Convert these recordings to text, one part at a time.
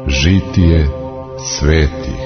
Žitije svetih.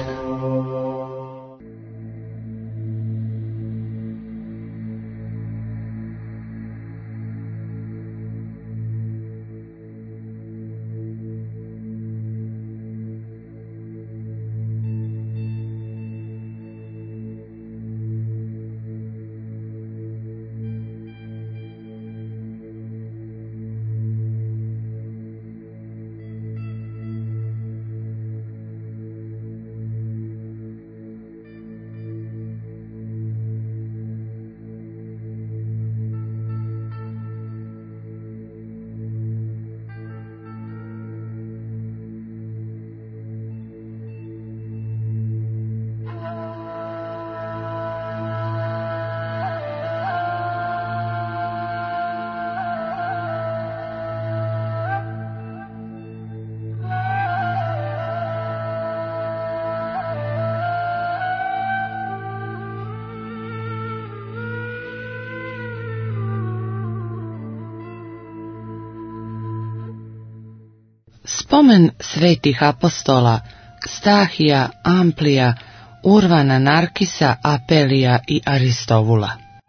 Spomen svetih apostola Stahija, Amplija, Urvana, Narkisa, Apelija i Aristovula.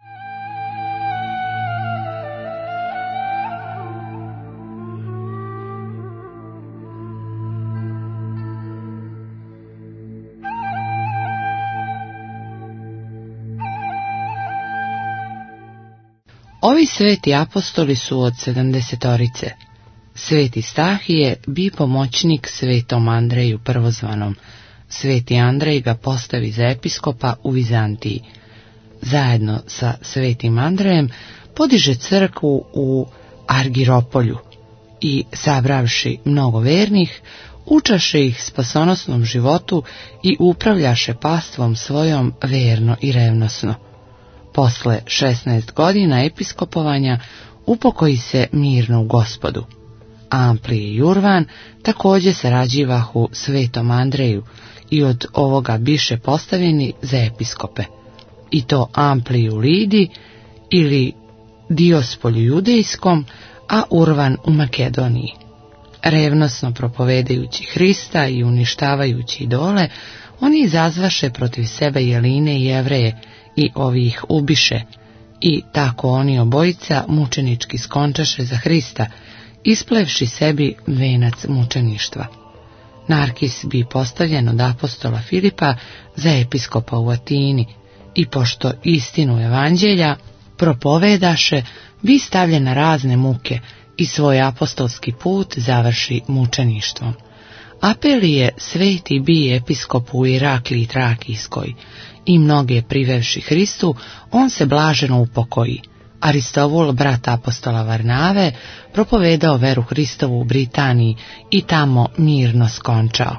Ovi sveti apostoli su od 70-orice. Sveti Stahije bi pomoćnik svetom Andreju prvozvanom. Sveti Andrej ga postavi za episkopa u Vizantiji. Zajedno sa svetim Andrejem podiže crkvu u Argiropolju i, sabravši mnogo vernih, učaše ih spasonosnom životu i upravljaše pastvom svojom verno i revnosno. Posle 16 godina episkopovanja upokoji se mirno u Gospodu. Amplije i Urvan također sarađivahu svetom Andreju i od ovoga biše postavljeni za episkope. I to Amplij u Lidi ili Diospolju judejskom, a Urvan u Makedoniji. Revnosno propovedajući Hrista i uništavajući idole, oni izazvaše protiv sebe Jeline i Jevreje i ovi ih ubiše, i tako oni obojica mučenički skončaše za Hrista, isplevši sebi venac mučeništva. Narkis bi postavljen od apostola Filipa za episkopa u Atini i pošto istinu evanđelja propovedaše, bi stavljen na razne muke i svoj apostolski put završi mučeništvom. Apelije sveti bi episkop u Irakliji Trakijskoj i mnoge privevši Hristu, on se blaženo upokoji. Aristovul, brat apostola Varnave, propovedao veru Hristovu u Britaniji i tamo mirno skončao.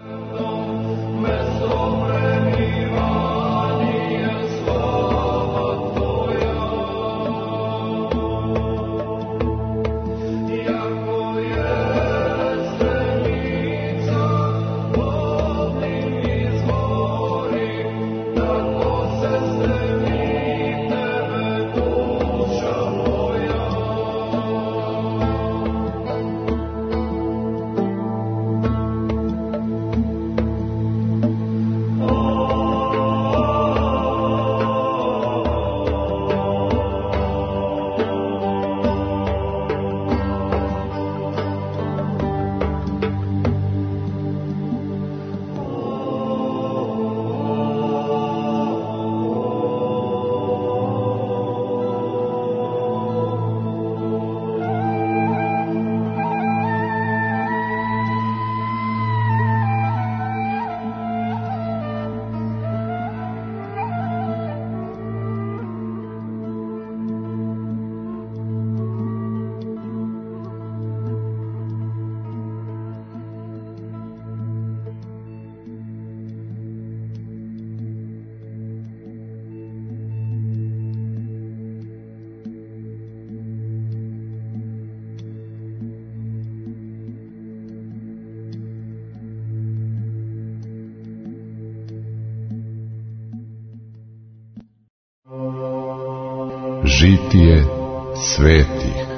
Žitije svetih.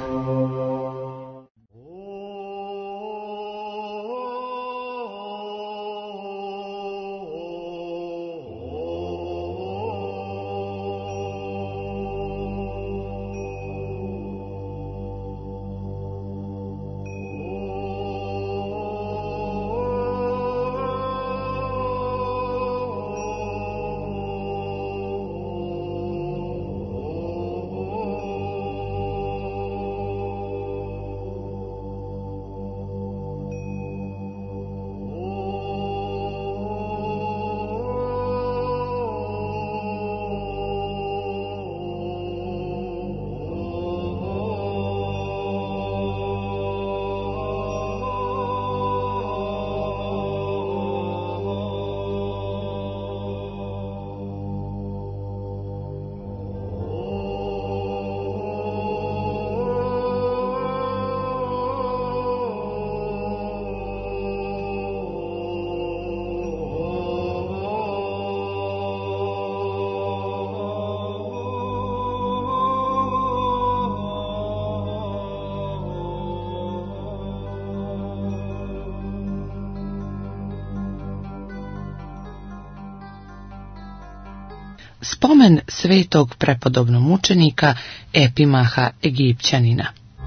spomen svetog prepodobnog mučenika Epimaha Egipćanina.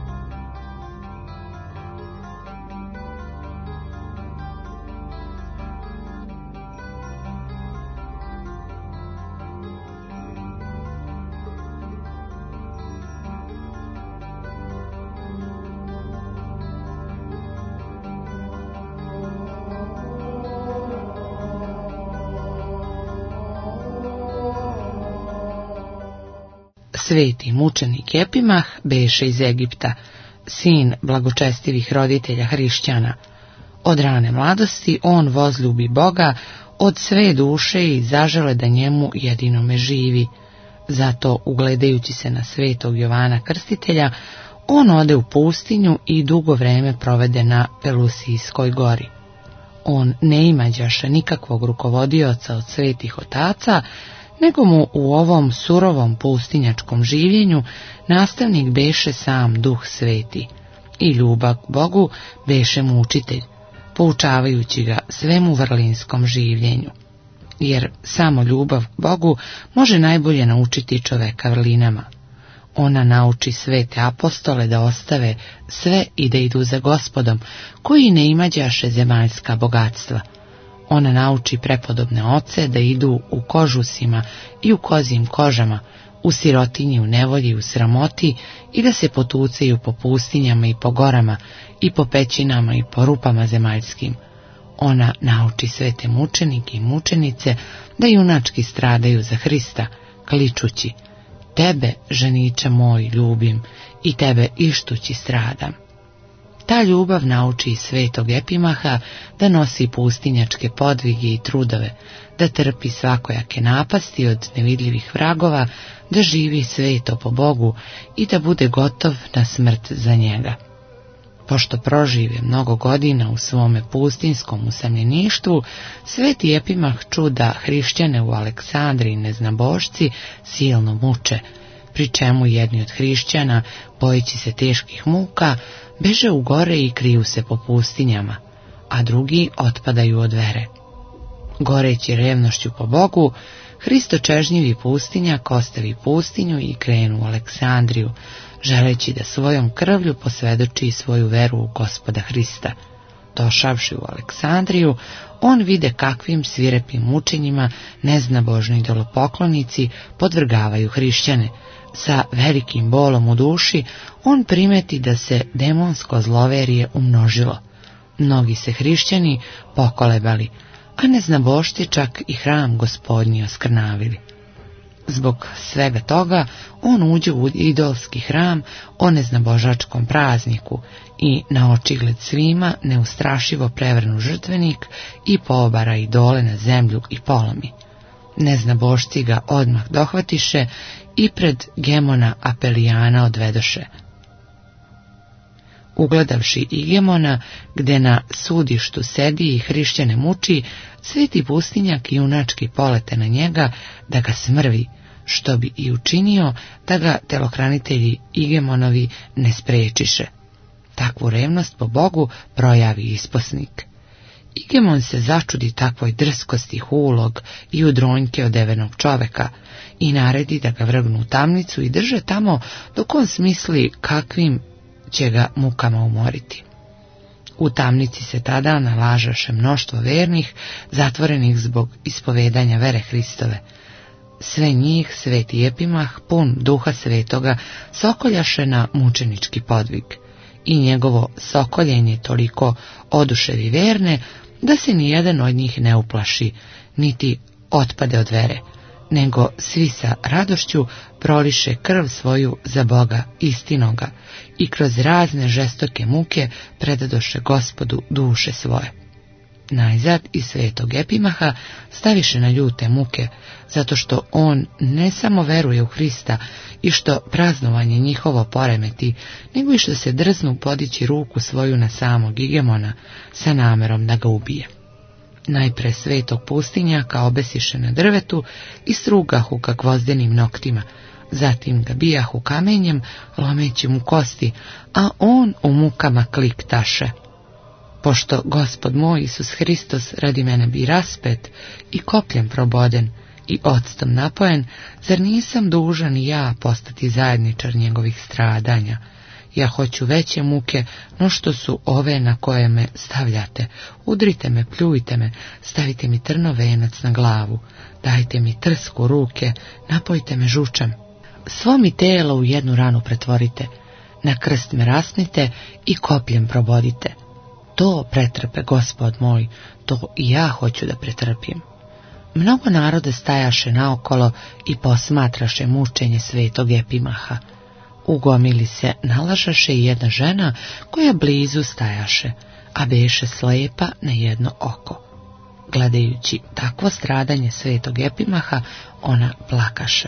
Sveti mučenik Epimah beše iz Egipta, sin blagočestivih roditelja hrišćana. Od rane mladosti on vozljubi Boga od sve duše i zažele da njemu jedinome živi. Zato, ugledajući se na svetog Jovana Krstitelja, on ode u pustinju i dugo vreme provede na Pelusijskoj gori. On ne imađaše nikakvog rukovodioca od svetih otaca, nego mu u ovom surovom pustinjačkom življenju nastavnik beše sam Duh Sveti i ljubav k Bogu beše mu učitelj, poučavajući ga svemu vrlinskom življenju. Jer samo ljubav k Bogu može najbolje naučiti čoveka vrlinama. Ona nauči svete apostole da ostave sve i da idu za Gospodom, koji ne imađaše zemaljska bogatstva. Ona nauči prepodobne oce da idu u kožusima i u kozijim kožama, u sirotinji, u nevolji, u sramoti i da se potucaju po pustinjama i po gorama i po pećinama i po rupama zemaljskim. Ona nauči svete mučenike i mučenice da junački stradaju za Hrista, kličući: tebe, ženiče moj, ljubim i tebe ištući stradam. Ta ljubav nauči i svetog Epimaha da nosi pustinjačke podvige i trudove, da trpi svakojake napasti od nevidljivih vragova, da živi sveto po Bogu i da bude gotov na smrt za njega. Pošto prožive mnogo godina u svome pustinskom usamljeništvu, sveti Epimah ču da hrišćane u Aleksandriji neznabošci silno muče, pri čemu jedni od hrišćana, bojeći se teških muka, beže u gore i kriju se po pustinjama, a drugi otpadaju od vere. Goreći revnošću po Bogu, hristočežnjivi pustinjak ostavi pustinju i krenu u Aleksandriju, želeći da svojom krvlju posvedoči svoju veru u Gospoda Hrista. Došavši u Aleksandriju, on vide kakvim svirepim mučenjima neznabožni idolopoklonici podvrgavaju hrišćane. Sa velikim bolom u duši on primeti da se demonsko zloverije umnožilo. Mnogi se hrišćani pokolebali, a neznabošti čak i hram Gospodnji oskrnavili. Zbog svega toga on uđe u idolski hram o neznabožačkom prazniku i na očigled svima neustrašivo prevrnu žrtvenik i poobara idole na zemlju i polomi. Neznabošci ga odmah dohvatiše i pred Gemona Apelijana odvedoše. Ugledavši Igemona, gde na sudištu sedi i hrišćane muči, sveti pustinjak junački polete na njega da ga smrvi, što bi i učinio da ga telohranitelji Igemonovi ne sprečiše. Takvu revnost po Bogu projavi isposnik. Igemon se začudi takvoj drskosti hulog i udronjke odevenog čoveka i naredi da ga vrgnu u tamnicu i drže tamo dok on smisli kakvim će ga mukama umoriti. U tamnici se tada nalažaše mnoštvo vernih, zatvorenih zbog ispovedanja vere Hristove. Sve njih sveti Epimah, pun Duha Svetoga, sokoljaše na mučenički podvig. I njegovo sokoljenje toliko oduševi verne, da se nijedan od njih ne uplaši, niti otpade od vere, nego svi sa radošću proliše krv svoju za Boga istinoga i kroz razne žestoke muke predadoše Gospodu duše svoje. Najzad i svetog Epimaha staviše na ljute muke, zato što on ne samo veruje u Hrista i što praznovanje njihovo poremeti, nego i što se drznu podići ruku svoju na samog Igemona sa namerom da ga ubije. Najpre svetog pustinjaka obesiše na drvetu i strugahu ga gvozdenim noktima, zatim ga bijahu kamenjem, lomeći mu kosti, a on u mukama kliktaše: pošto Gospod moj Isus Hristos radi mene bi raspet i kopljem proboden, i octom napojen, zar nisam dužan i ja postati zajedničar njegovih stradanja? Ja hoću veće muke, no što su ove na koje me stavljate. Udrite me, pljujte me, stavite mi trnov venac na glavu, dajte mi trsku ruke, napojite me žučem. Svo mi telo u jednu ranu pretvorite, na krst me rasnite i kopljem probodite. To pretrpe, Gospod moj, to i ja hoću da pretrpim. Mnogo naroda stajaše naokolo i posmatraše mučenje svetog Epimaha. U gomili se nalažaše i jedna žena koja blizu stajaše, a beše slepa na jedno oko. Gledajući takvo stradanje svetog Epimaha, ona plakaše.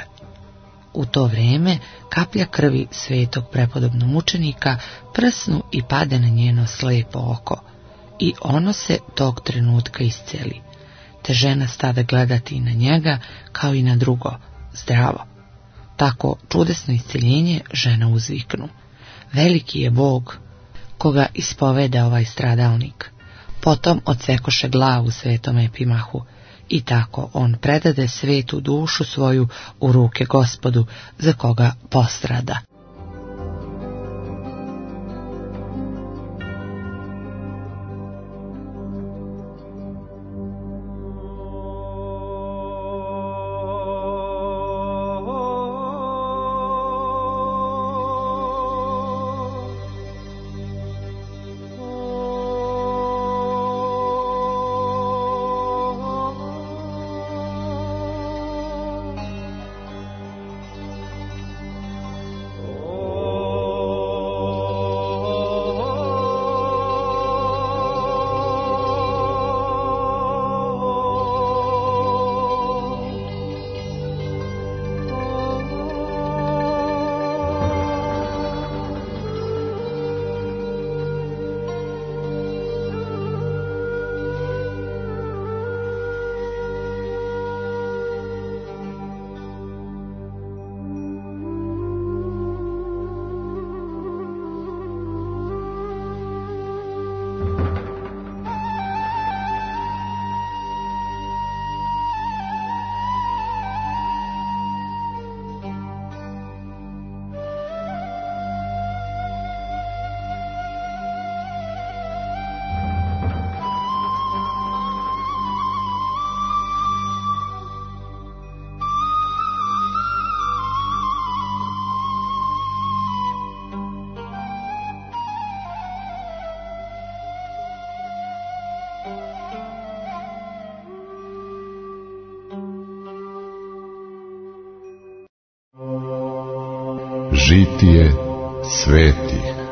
U to vrijeme kaplja krvi svetog prepodobnog mučenika prsnu i pade na njeno slepo oko, i ono se tog trenutka isceli, te žena stade gledati na njega kao i na drugo, zdravo. Tako čudesno isceljenje žena uzviknu: veliki je Bog, koga ispovede ovaj stradalnik. Potom odsekoše glavu svetom Epimahu, i tako on predade svetu dušu svoju u ruke Gospodu, za koga postrada. Žitije svetih.